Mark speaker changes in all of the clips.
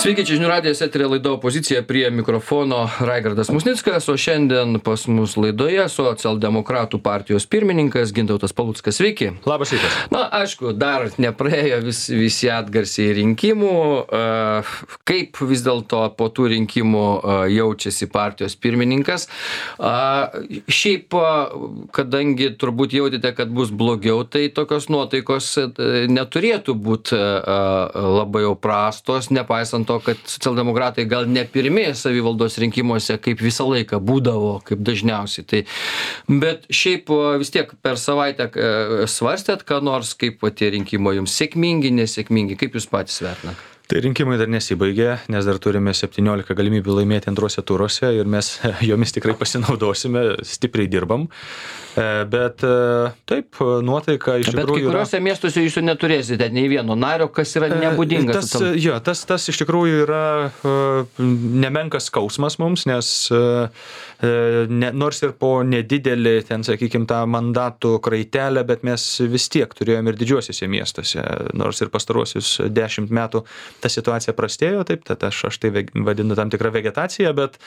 Speaker 1: Sveiki, čia žinių radijas, eteryje laida Opozicija, prie mikrofono Raigardas Musnickas, o šiandien pas mus laidoje socialdemokratų partijos pirmininkas Gintautas Paluckas. Sveiki.
Speaker 2: Labas rytas.
Speaker 1: Na, aišku, dar nepraėjo visi atgarsiai rinkimų. Kaip vis dėlto po tų rinkimų jaučiasi partijos pirmininkas? Šiaip, kadangi turbūt jautėte, kad bus blogiau, tai tokios nuotaikos neturėtų būti labai jau prastos, nepaisant to, kad socialdemokratai gal ne pirmi savivaldos rinkimuose, kaip visą laiką būdavo, kaip dažniausiai. Tai, bet šiaip vis tiek per savaitę svarstėt, ką nors, kaip tie rinkimai jums sėkmingi, nesėkmingi, kaip jūs patys vertinat?
Speaker 2: Tai rinkimai dar nesibaigė, nes dar turime 17 galimybių laimėti antruose turuose ir mes jomis tikrai pasinaudosime, stipriai dirbam. Bet taip, nuotaika iš tikrųjų...
Speaker 1: Bet kai kuriuose miestuose jūs neturėsite nei vieno nario, kas yra nebūdinga.
Speaker 2: Tas iš tikrųjų yra nemenkas skausmas mums, nes nors ir po nedidelį, ten, sakykime, tą mandatų kraitelę, bet mes vis tiek turėjome ir didžiuosiuose miestuose, nors ir pastaruosius 10 metų ta situacija prastėjo, taip, aš tai vadinu tam tikrą vegetaciją, bet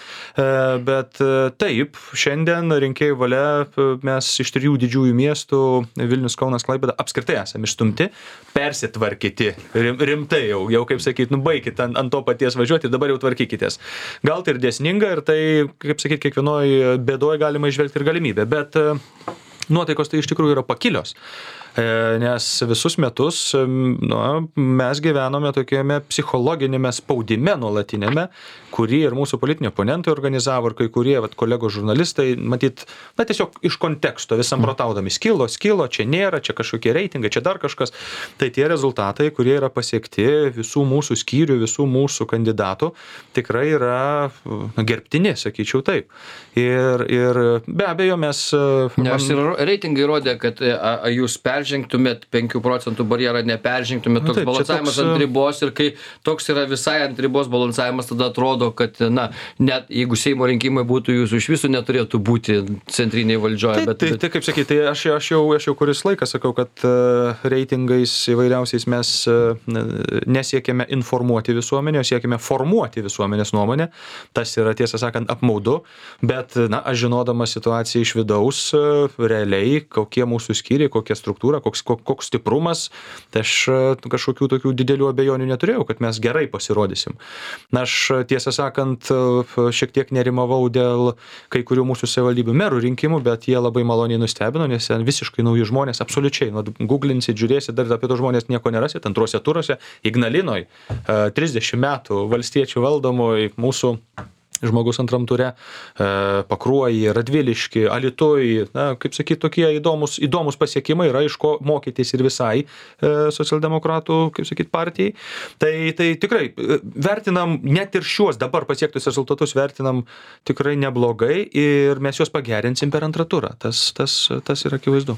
Speaker 2: taip, šiandien rinkėjų valia mes iš 3 didžiųjų miestų Vilnius, Kaunas, Klaipėda apskritai esame išstumti, persitvarkyti, rimtai jau kaip sakyti, baikit ant to paties važiuoti, dabar jau tvarkykitės. Gal tai ir dėsninga ir tai, kaip sakyti, kiekvienoj bėdoj galima išvelgti ir galimybę, bet nuotaikos tai iš tikrųjų yra pakilios. Nes visus metus mes gyvenome tokiame psichologinėme spaudime nuolatinėme, kurį ir mūsų politiniai oponentai organizavo, ir kai kurie kolegos žurnalistai, matyt, tiesiog iš konteksto visam protaudami, skilo, čia nėra, čia kažkokie reitingai, čia dar kažkas. Tai tie rezultatai, kurie yra pasiekti visų mūsų skyrių, visų mūsų kandidatų, tikrai yra gerbtini, sakyčiau taip. Ir be abejo mes...
Speaker 1: Nes ir reitingai rodė, kad jūs peržengtumėt 5 procentų barjerą, neperžengtumėt, toks balansavimas ant ribos, ir kai toks yra visai ant ribos balansavimas, tada atrodo, kad, net jeigu Seimo rinkimai būtų, jūsų iš viso neturėtų būti centriniai valdžioje.
Speaker 2: Tai kaip sakyti, tai aš jau kuris laikas sakau, kad reitingais įvairiausiais mes nesiekėme informuoti visuomenę, siekėme formuoti visuomenės nuomonę. Tas yra, tiesą sakant, apmaudu, bet, aš žinodama situaciją iš vidaus, realiai, kokie mūsų skyriai, kokia struktūra, koks stiprumas, tai aš kažkokių tokių didelių abejonių neturėjau, kad mes gerai pasirodysim. Aš, tiesą sakant, šiek tiek nerimavau dėl kai kurių mūsų savivaldybių merų rinkimų, bet jie labai maloniai nustebino, nes visiškai nauji žmonės, absoliučiai, googlinsit, žiūrėsit, dar apie tos žmonės nieko nerasit, antruose turuose, Ignalinoj, 30 metų valstiečių valdomoj mūsų žmogus antram ture, Pakruojį, Radviliškį, Alytuj, kaip sakyti, tokie įdomus pasiekimai yra, iš ko mokytis ir visai socialdemokratų, kaip sakyti, partijai. Tai tikrai vertinam, net ir šiuos dabar pasiektus rezultatus vertinam tikrai neblogai ir mes juos pagerinsim per antrą turą. Tas yra akivaizdu.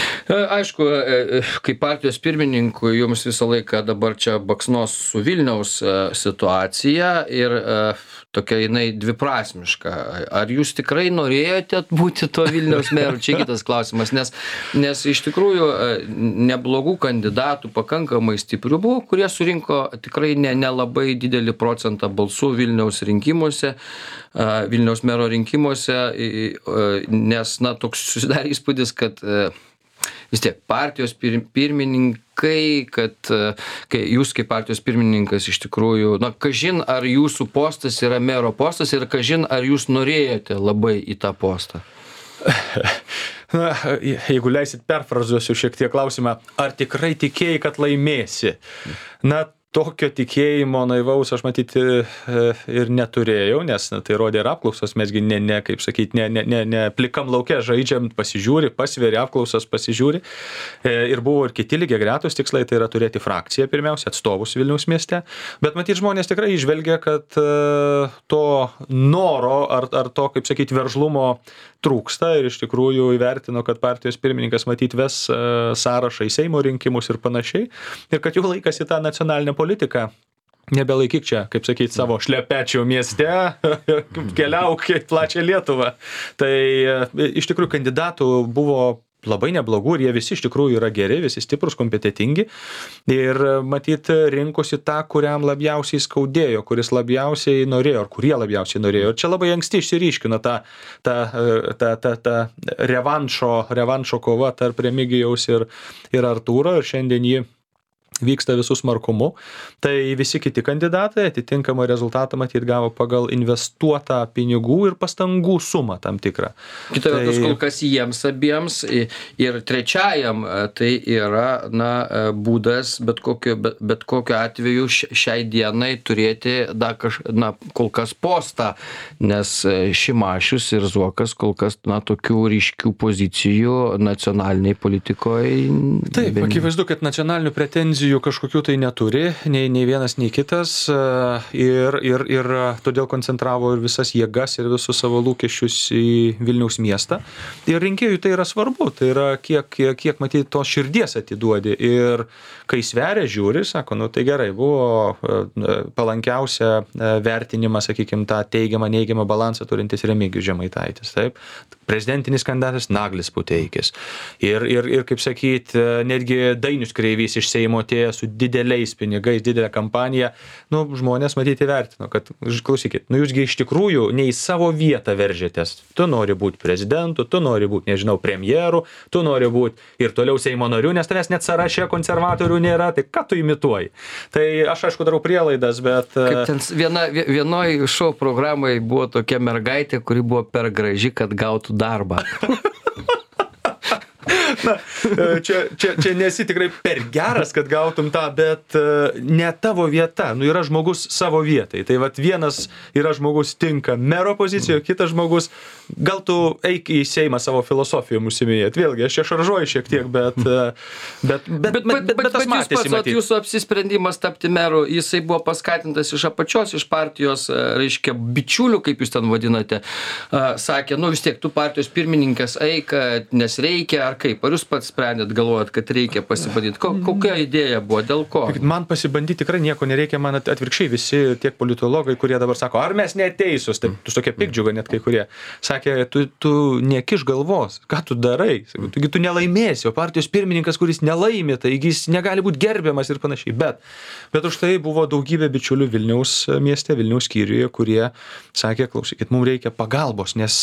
Speaker 1: Aišku, kaip partijos pirmininkui, jums visą laiką dabar čia baksnos su Vilniaus situacija ir tokia jinai dviprasmiška. Ar jūs tikrai norėjote būti to Vilniaus meru? Čia kitas klausimas, nes iš tikrųjų neblogų kandidatų pakankamai stiprių buvo, kurie surinko tikrai nelabai didelį procentą balsų Vilniaus rinkimuose, Vilniaus mero rinkimuose, nes, toks susidarė įspūdis, kad vis tiek partijos pirmininkai, kad kai jūs kaip partijos pirmininkas iš tikrųjų, kažin ar jūsų postas yra mero postas ir kažin ar jūs norėjote labai į tą postą?
Speaker 2: Jeigu leisit, perfrazuosiu šiek tiek klausimą, ar tikrai tikėjai, kad laimėsi? Tokio tikėjimo naivaus aš matyti ir neturėjau, nes tai rodė ir apklausos, mesgi kaip sakyti, ne plikam lauke žaidžiam, pasižiūri, pasveri apklausas, pasižiūri. Ir buvo ir kiti lygiai gretus tikslai, tai yra turėti frakciją, pirmiausia, atstovus Vilniaus mieste. Bet matyt, žmonės tikrai išvelgia, kad to noro ar to, kaip sakyti, veržlumo trūksta ir iš tikrųjų įvertino, kad partijos pirmininkas matyt ves sąrašą į Seimo rinkimus ir panašiai. Ir kad jau laikas į tą nacionalinę politiką. Nebelaikyk čia, kaip sakyti, savo šlepečių mieste, keliauk į plačią Lietuvą. Tai iš tikrųjų kandidatų buvo labai neblogų ir jie visi iš tikrųjų yra geri, visi stiprus, kompetentingi ir matyt rinkosi tą, kuriam labiausiai skaudėjo, kuris labiausiai norėjo, ar kurie labiausiai norėjo. Ir čia labai anksti išsiryškino ta revanšo kova tarp Remigijaus ir Artūro ir šiandien jį vyksta visų smarkumu, tai visi kiti kandidatai atitinkamą rezultatą matyt gavo pagal investuotą pinigų ir pastangų sumą tam tikrą.
Speaker 1: Kita vertus, kol kas jiems abiems ir trečiajam tai yra būdas bet kokiu atveju šiai dienai turėti kol kas postą, nes Šimašius ir Zuokas kol kas tokių ryškių pozicijų nacionaliniai politikoje.
Speaker 2: Taip, akivaizdu, kad nacionalinių pretenzijų kažkokių tai neturi, nei vienas, nei kitas ir todėl koncentravo ir visas jėgas ir visus savo lūkesčius į Vilniaus miestą. Ir rinkėjui tai yra svarbu, tai yra kiek matyti tos širdies atiduodi ir kai sveria žiūri, sako, tai gerai, buvo palankiausia vertinimą, sakykime, tą teigiamą, neigiamą balansą turintis Remigijus Žemaitaitis, taip, prezidentinis kandidatas Naglis Puteikis ir kaip sakyti, netgi Dainius Kreivys iš Seimo su dideliais pinigais, didelę kampaniją, žmonės matyti vertino, kad, klausykit, jūsgi iš tikrųjų ne į savo vietą veržėtės. Tu nori būti prezidentu, tu nori būti, nežinau, premjeru, tu nori būti ir toliau Seimo nariu, nes tavęs net sąraše konservatorių nėra, tai ką tu imituoji? Tai aš, aišku, darau prielaidas, bet...
Speaker 1: Kaip ten vienoj šou programai buvo tokia mergaitė, kuri buvo per graži, kad gautų darbą.
Speaker 2: Čia nesi tikrai per geras, kad gautum tą, bet ne tavo vieta. Yra žmogus savo vietai. Tai vienas yra žmogus tinka mero pozicijoje, kitas žmogus, gal tu eik į Seimą savo filosofijom užsiminėt. Vėlgi, aš čia šaržuoju šiek tiek, bet tas matėsi matyti.
Speaker 1: Jūsų apsisprendimas tapti meru, jisai buvo paskatintas iš apačios, iš partijos, reiškia, bičiulių, kaip jūs ten vadinate, sakė, vis tiek tu partijos pirmininkas eik, nes reikia, ar kaip? Ar jūs pats sprendėt, galvojat, kad reikia pasibandyti? Kokia idėja buvo, dėl ko?
Speaker 2: Man pasibandyti tikrai nieko nereikia, man atvirkščiai visi tiek politologai, kurie dabar sako, ar mes neteisūs, taip, tu tokia pikdžiuga net kai kurie, sakė, tu nekiš galvos, ką tu darai, taigi tu nelaimėsi, o partijos pirmininkas, kuris nelaimė, taigi jis negali būti gerbiamas ir panašiai, bet už tai buvo daugybė bičiulių Vilniaus mieste, Vilniaus skyriuje, kurie sakė, klausykit, mums reikia pagalbos, nes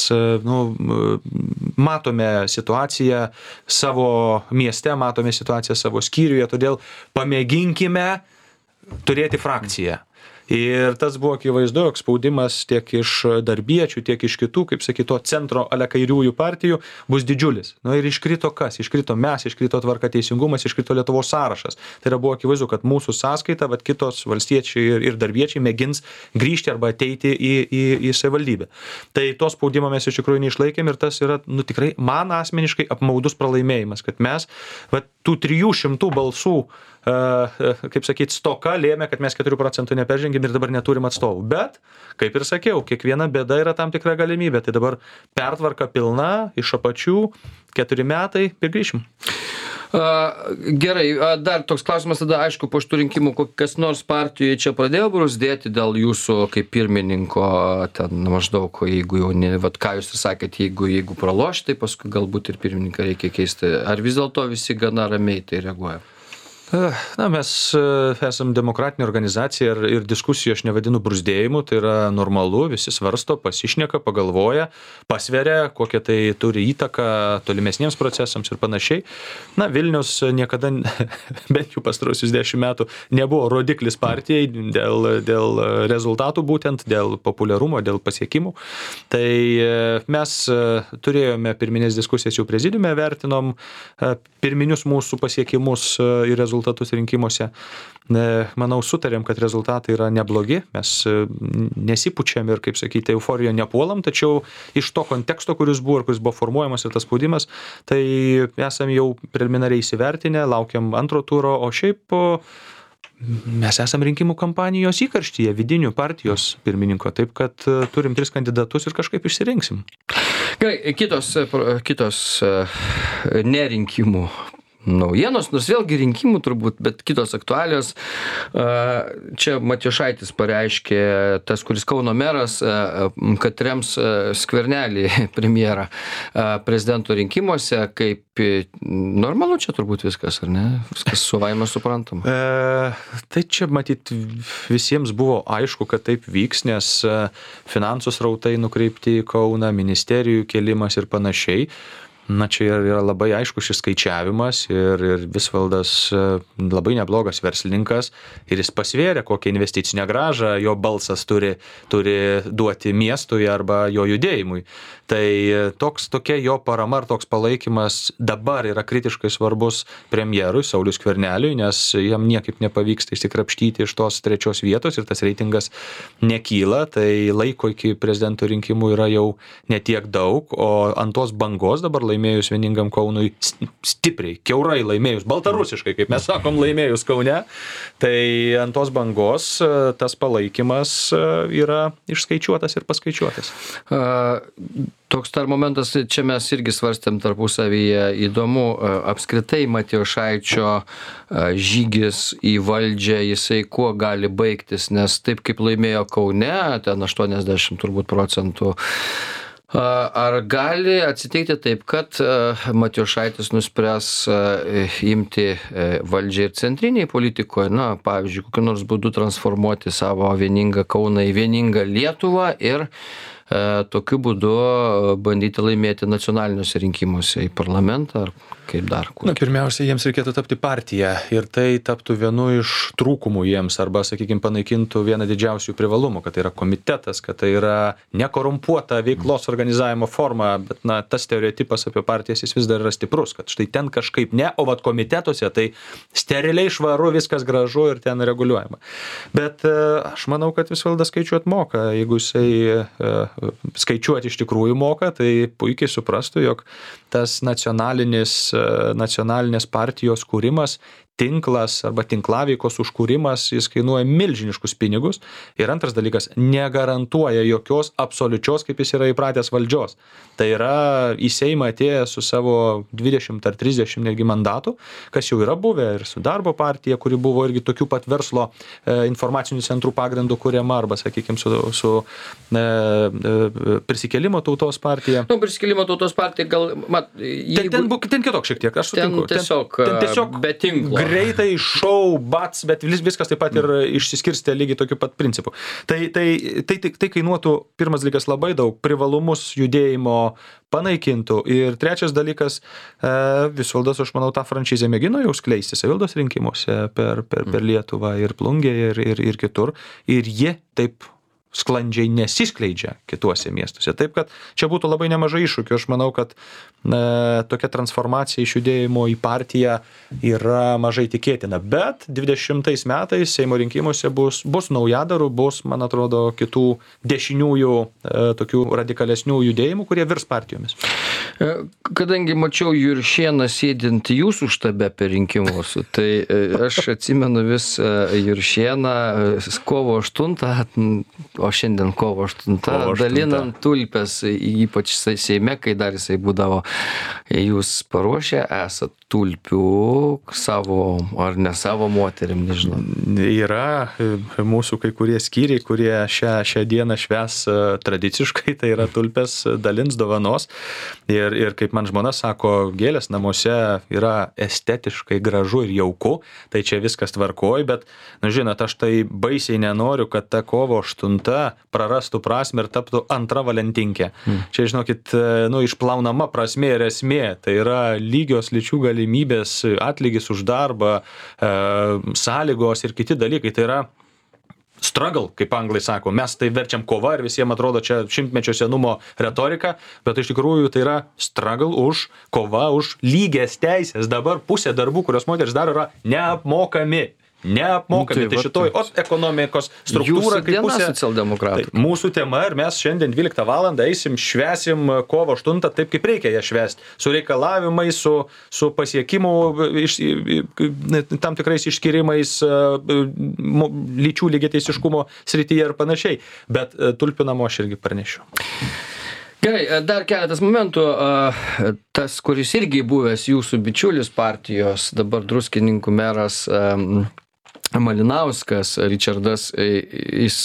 Speaker 2: matome situaciją savo mieste, matome situaciją savo skyriuje, todėl pamėginkime turėti frakciją. Ir tas buvo akivaizdu, jog spaudimas tiek iš darbiečių, tiek iš kitų, kaip sakyto, centro ale kairiųjų partijų bus didžiulis. Ir iškrito kas? Iškrito mes, iškrito Tvarka teisingumas, iškrito Lietuvos sąrašas. Tai buvo akivaizdu, kad mūsų sąskaita, kitos valstiečiai ir darbiečiai mėgins grįžti arba ateiti į savivaldybę. Tai to spaudimo mes iš tikrųjų neišlaikėm ir tas yra, tikrai man asmeniškai apmaudus pralaimėjimas, kad mes tų 300 balsų kaip sakyti, stoka lėmė, kad mes 4% neperžengėm ir dabar neturim atstovų. Bet, kaip ir sakiau, kiekviena bėda yra tam tikra galimybė. Tai dabar pertvarka pilna, iš apačių, 4 metai ir grįšim.
Speaker 1: Gerai, dar toks klausimas tada, aišku, po šitų rinkimų kas nors partijoje čia pradėjo bruzdėti dėl jūsų kaip pirmininko, ten maždaug, jeigu jau ne, ką jūs ir sakėt, jeigu praloš, tai paskui galbūt ir pirmininką reikia keisti. Ar vis dėlto visi gana ramiai tai reaguoja?
Speaker 2: Mes esam demokratinė organizacija ir diskusijų aš nevadinu bruzdėjimu, tai yra normalu, visi svarsto, pasišneka, pagalvoja, pasveria, kokią tai turi įtaką tolimesniems procesams ir panašiai. Vilnius niekada, bent jau pastarosius 10 metų, nebuvo rodiklis partijai dėl rezultatų būtent, dėl populiarumo, dėl pasiekimų. Tai mes turėjome pirminės diskusijas jau prezidiume, vertinom pirminius mūsų pasiekimus ir rezultatus rinkimuose. Manau, sutarėm, kad rezultatai yra neblogi, mes nesipučiam ir, kaip sakyti, euforijoje nepuolam, tačiau iš to konteksto, kuris buvo formuojamas ir tas spaudimas, tai esam jau preliminariai įsivertinę, laukiam antro turo, o šiaip mes esam rinkimų kampanijos įkarštyje, vidinių partijos pirmininko, taip kad turim 3 kandidatus ir kažkaip išsirinksim.
Speaker 1: Gerai, kitos nerinkimų naujienos, nors vėlgi rinkimų turbūt, bet kitos aktualios. Čia Matijošaitis pareiškė, tas, kuris Kauno meras, kad rems Skvernelį premjerą prezidento rinkimuose, kaip normalu čia turbūt viskas, ar ne? Viskas savaime suprantama.
Speaker 2: Tai čia matyt visiems buvo aišku, kad taip vyks, nes finansų srautai nukreipti į Kauną, ministerijų kėlimas ir panašiai. Na, čia yra labai aiškus šis skaičiavimas ir Visvaldas labai neblogas verslininkas ir jis pasvėrė, kokią investicinę grąžą jo balsas turi duoti miestui arba jo judėjimui. Tai tokia jo parama ar toks palaikymas dabar yra kritiškai svarbus premjerui Sauliui Skverneliui, nes jam niekaip nepavyksta išsikrapštyti iš tos trečios vietos ir tas reitingas nekyla, tai laiko iki prezidento rinkimų yra jau netiek daug, o ant tos bangos dabar laimėjus vieningam Kaunui, stipriai, kiaurai laimėjus, baltarusiškai, kaip mes sakom, laimėjus Kaune, tai ant tos bangos tas palaikymas yra išskaičiuotas ir paskaičiuotas.
Speaker 1: Toks dar momentas, čia mes irgi svarstėm tarpusavyje, įdomu, apskritai Matijošaičio žygis į valdžią, jisai kuo gali baigtis, nes taip kaip laimėjo Kaune, ten 80% turbūt procentų, ar gali atsitikti taip, kad Matijošaitis nuspręs imti valdžią ir centriniai politikoje, na, pavyzdžiui, kokiu nors būdu transformuoti savo vieningą Kauną į vieningą Lietuvą ir tokiu būdu bandyti laimėti nacionaliniuose rinkimuose į parlamentą, ar kaip dar?
Speaker 2: Na, pirmiausia, jiems reikėtų tapti partiją ir tai taptų vienu iš trūkumų jiems, arba, sakykime, panaikintų vieną didžiausių privalumų, kad tai yra komitetas, kad tai yra nekorumpuota veiklos organizavimo forma, bet, na, tas stereotipas apie partijas jis vis dar yra stiprus, kad štai ten kažkaip ne, o vat komitetuose tai steriliai švaru, viskas gražu ir ten reguliuojama. Bet aš manau, kad Visvaldas skaičiuot moka, jeigu jisai skaičiuoti iš tikrųjų moka, tai puikiai suprastų, jog tas nacionalinės partijos kūrimas, tinklas arba tinklaveikos užkūrimas, jis kainuoja milžiniškus pinigus. Ir antras dalykas, negarantuoja jokios absoliučios, kaip jis yra įpratęs, valdžios. Tai yra į Seimą atėjęs su savo 20 ar 30 netgi mandatų, kas jau yra buvę ir su Darbo partija, kuri buvo irgi tokių pat verslo informacinių centrų pagrindų kuriama, arba, sakykime, su Prisikėlimo tautos partija.
Speaker 1: Nu, Prisikėlimo tautos partija gal...
Speaker 2: Ten kitoks šiek tiek, aš sutinku.
Speaker 1: Ten tiesiog be tinklo.
Speaker 2: Greitai, šou, bats, bet viskas taip pat ir išsiskirstė lygiai tokiu pat principu. Tai kainuotų, pirmas dalykas, labai daug, privalumus judėjimo panaikintų. Ir trečias dalykas, Visvaldas, aš manau, tą franšizę mėgino jau skleisti savivaldos rinkimuose per Lietuvą ir Plungėje ir kitur. Ir jie taip sklandžiai nesiskleidžia kituose miestuose. Taip, kad čia būtų labai nemažai iššūkių. Aš manau, kad tokia transformacija iš judėjimo į partiją yra mažai tikėtina. Bet 20 metais Seimo rinkimuose bus naujadarų, bus, man atrodo, kitų dešiniųjų, tokių radikalesnių judėjimų, kurie virs partijomis.
Speaker 1: Kadangi mačiau Juršėną sėdint jūsų štabe per rinkimus, tai aš atsimenu vis Juršėną kovo 8, o šiandien kovo 8, dalinant tulpes, ypač Seime, kai dar jisai būdavo. Jūs paruošę esat tulpių savo ar ne savo moterim, nežinau.
Speaker 2: Yra mūsų kai kurie skyriai, kurie šią dieną švęs tradiciškai, tai yra tulpes dalins, dovanos. Ir kaip man žmona sako, gėlės namuose yra estetiškai gražu ir jauku, tai čia viskas tvarkoj, bet, žinot, aš tai baisiai nenoriu, kad ta kovo 8 prarastų prasmę ir taptų antra valentinkė. Čia, žinokit, išplaunama prasmė ir esmė, tai yra lygios lyčių galimybės, atlygis už darbą, sąlygos ir kiti dalykai. Tai yra struggle, kaip anglai sako. Mes tai verčiam kova ir visiems atrodo čia šimtmečio senumo retorika, bet iš tikrųjų tai yra struggle kova už lygias teisės. Dabar pusė darbų, kurios moteris daro, yra neapmokami. Tai šitoj ekonomikos struktūra kaip pusė
Speaker 1: socialdemokratų.
Speaker 2: Tai mūsų tema ir mes šiandien 12 valandą eisim, švęsim kovo 8 taip, kaip reikia ją švęsti. Su reikalavimais, su pasiekimu, tam tikrais išskirimais lyčių lygiateisiškumo srityje ir panašiai. Bet tulpių namo aš irgi pranešiu.
Speaker 1: Gerai, dar keletas momentų. Tas, kuris irgi buvęs jūsų bičiulis partijos, dabar Druskininkų meras Malinauskas, Ričardas, jis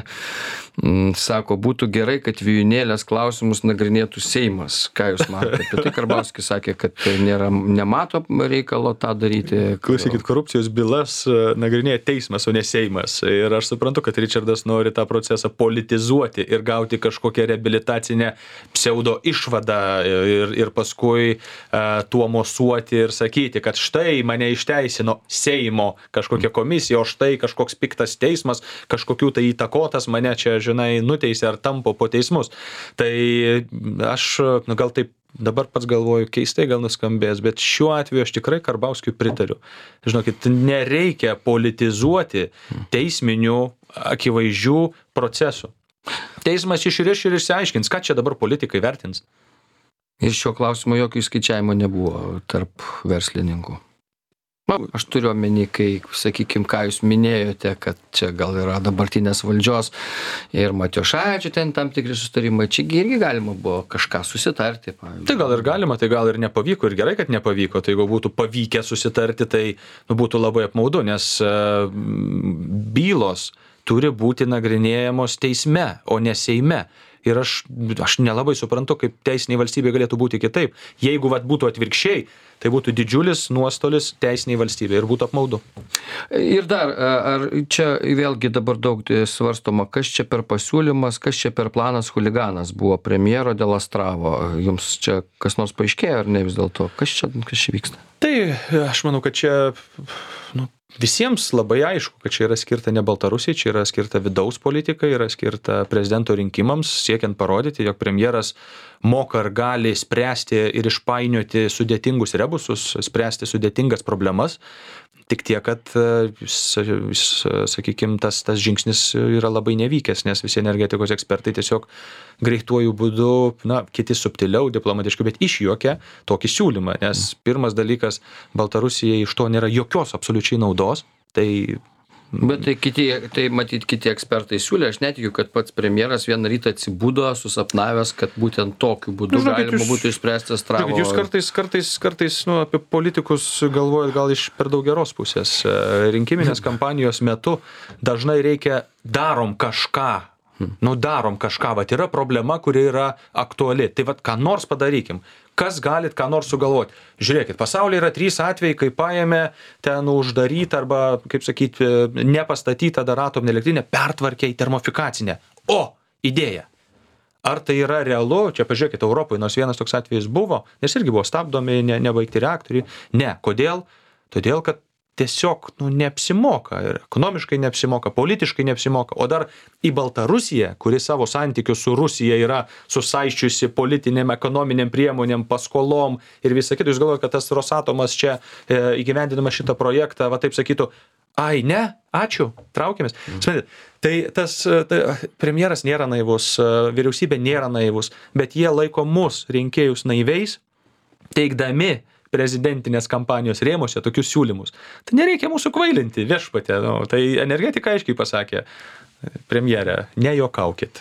Speaker 1: sako, būtų gerai, kad vijūnėlės klausimus nagrinėtų Seimas. Ką jūs matote? Apie tai Karbauskis sakė, kad nemato reikalo tą daryti.
Speaker 2: Klausykit, korupcijos bylas nagrinėja teismas, o ne Seimas. Ir aš suprantu, kad Ričardas nori tą procesą politizuoti ir gauti kažkokią reabilitacinę pseudo išvadą ir paskui tuo mosuoti ir sakyti, kad štai mane išteisino Seimo kažkokia komisija, o štai kažkoks piktas teismas, kažkokių tai įtakotas mane čia, žinai, nuteisė ar tampo po teismus. Tai aš, gal taip dabar pats galvoju, keistai gal nuskambės, bet šiuo atveju aš tikrai Karbauskiui pritariu. Žinokit, nereikia politizuoti teisminių akivaizdžių procesų. Teismas išriš ir išsiaiškins, ką čia dabar politikai vertins.
Speaker 1: Ir šio klausimo jokio įskaičiavimo nebuvo tarp verslininkų. Aš turiu omeny, kai, sakykime, ką jūs minėjote, kad čia gal yra dabartinės valdžios ir Matijošaičio ten tam tikri sustarimai, čia irgi galima buvo kažką susitarti. Pavyzdžiui.
Speaker 2: Tai gal ir galima, tai gal ir nepavyko, ir gerai, kad nepavyko. Tai jeigu būtų pavykę susitarti, tai būtų labai apmaudu, nes bylos turi būti nagrinėjamos teisme, o ne Seime. Ir aš nelabai suprantu, kaip teisinė valstybė galėtų būti kitaip. Jeigu būtų atvirkščiai, tai būtų didžiulis nuostolis teisiniai valstybė ir būtų apmaudu.
Speaker 1: Ir dar, ar čia vėlgi dabar daug svarstoma, kas čia per pasiūlymas, kas čia per planas chuliganas buvo premjero dėl Astravo. Jums čia kas nors paaiškėjo ar ne vis dėlto? Kas čia vyksta?
Speaker 2: Tai aš manau, kad čia visiems labai aišku, kad čia yra skirta ne Baltarusijai, čia yra skirta vidaus politikai, yra skirta prezidento rinkimams, siekiant parodyti, jog premjeras moka ar gali spręsti ir išpainioti sudėtingus rebusus, spręsti sudėtingas problemas. Tik tiek, kad, sakykime, tas žingsnis yra labai nevykęs, nes visi energetikos ekspertai tiesiog greituoju būdu, kiti subtiliau, diplomatiškai, bet išjuokia tokį siūlymą, nes pirmas dalykas, Baltarusijai iš to nėra jokios absoliučiai naudos, tai...
Speaker 1: Bet tai matyt kiti ekspertai siūlė, aš netikiu, kad pats premjeras vieną rytą atsibudo, susapnavęs, kad būtent tokiu būdu galima būtų išspręsti Astravo.
Speaker 2: Jūs kartais apie politikus galvojat gal iš per daug geros pusės. Rinkiminės kampanijos metu dažnai reikia darom kažką, yra problema, kuri yra aktuali. Tai ką nors padarykim. Kas galit ką nors sugalvoti? Žiūrėkit, pasaulyje yra 3 atvejai, kai paėmė ten uždarytą arba, kaip sakyti, nepastatytą dar atominę elektrinę, pertvarkė į termofikacinę. Idėja. Ar tai yra realu? Čia pažiūrėkit, Europoje nors vienas toks atvejis buvo, nes irgi buvo stabdomi, nebaigti reaktoriai. Ne. Kodėl? Todėl, kad tiesiog neapsimoka ir ekonomiškai neapsimoka, politiškai neapsimoka. O dar į Baltarusiją, kuri savo santykius su Rusija yra susaiščiusi politinėm, ekonominėm priemonėm, paskolom ir visą kitą. Jūs galvojate, kad tas Rosatomas čia įgyvendinama šitą projektą, taip sakytų, ai ne, ačiū, traukiamės. Tai premjeras nėra naivus, vyriausybė nėra naivus, bet jie laiko mus rinkėjus naiviais, teikdami prezidentinės kampanijos rėmuose tokius siūlymus. Tai nereikia mūsų kvailinti, viešpatė. Tai energetika aiškiai pasakė, premjerė, nejuokaukit.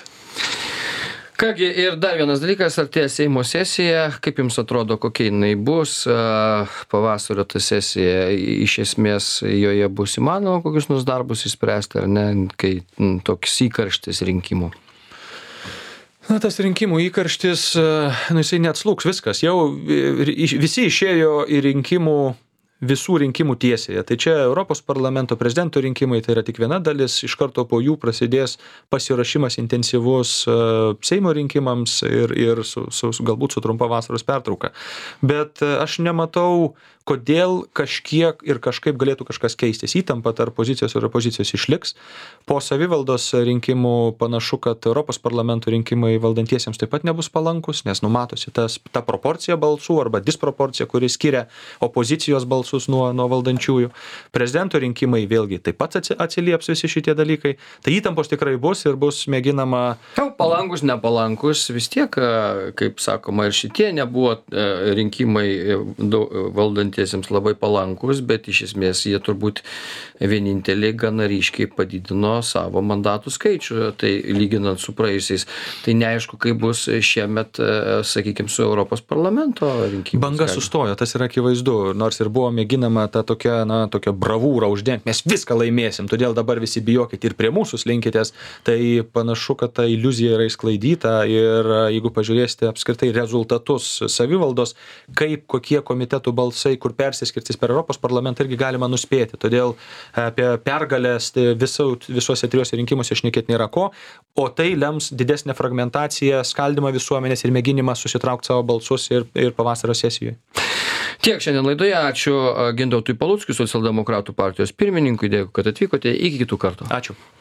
Speaker 1: Kągi, ir dar vienas dalykas, artėja Seimo sesija. Kaip jums atrodo, kokia jinai bus? Pavasario ta sesija, iš esmės, joje bus įmanoma kokius nors darbus išspręsti, ar ne, kai toks įkarštis rinkimų?
Speaker 2: Tas rinkimų įkarštis, jisai neatslūgs viskas. Jau visi išėjo į visų rinkimų tiesėje. Tai čia Europos parlamento prezidento rinkimai, tai yra tik viena dalis, iš karto po jų prasidės pasiruošimas intensyvus Seimo rinkimams ir galbūt su trumpa vasaros pertrauka. Bet aš nematau, kodėl kažkiek ir kažkaip galėtų kažkas keistis. Įtampa tarp pozicijos ir opozicijos išliks. Po savivaldos rinkimų panašu, kad Europos parlamento rinkimai valdantiesiems taip pat nebus palankus, nes numatosi ta proporcija balsų arba disproporcija, kuri skiria opozicijos balsus nuo valdančiųjų. Prezidento rinkimai vėlgi taip pat atsilieps visi šitie dalykai. Tai įtampos tikrai bus ir bus mėginama...
Speaker 1: Palankus, nepalankus, vis tiek, kaip sakoma, ir šitie nebuvo rinkimai valdantiems valdantiesiems labai palankus, bet iš esmės jie turbūt vieninteliai gana ryškiai padidino savo mandatų skaičių, tai lyginant su praėjusiais. Tai neaišku, kaip bus šiemet, sakykime, su Europos parlamento rinkimais.
Speaker 2: Banga sustojo, tas yra akivaizdu, nors ir buvo mėginama tą tokią bravūrą uždengti, mes viską laimėsim, todėl dabar visi bijokit ir prie mūsų slinkitės, tai panašu, kad ta iliuzija yra išsklaidyta ir jeigu pažiūrėsite apskritai rezultatus savivaldos, kaip kokie komitetų balsai, kur persiskirtis per Europos parlamentą, irgi galima nuspėti, todėl apie pergalės visuose trijuose rinkimuose šnekėti nėra ko, o tai lems didesnę fragmentaciją, skaldymą visuomenės ir mėginimą susitraukti savo balsus ir pavasario sesijoje.
Speaker 1: Tiek šiandien laidoje. Ačiū Gintautui Paluckui, socialdemokratų partijos pirmininkui. Dėkui, kad atvykote. Iki kitų kartų.
Speaker 2: Ačiū.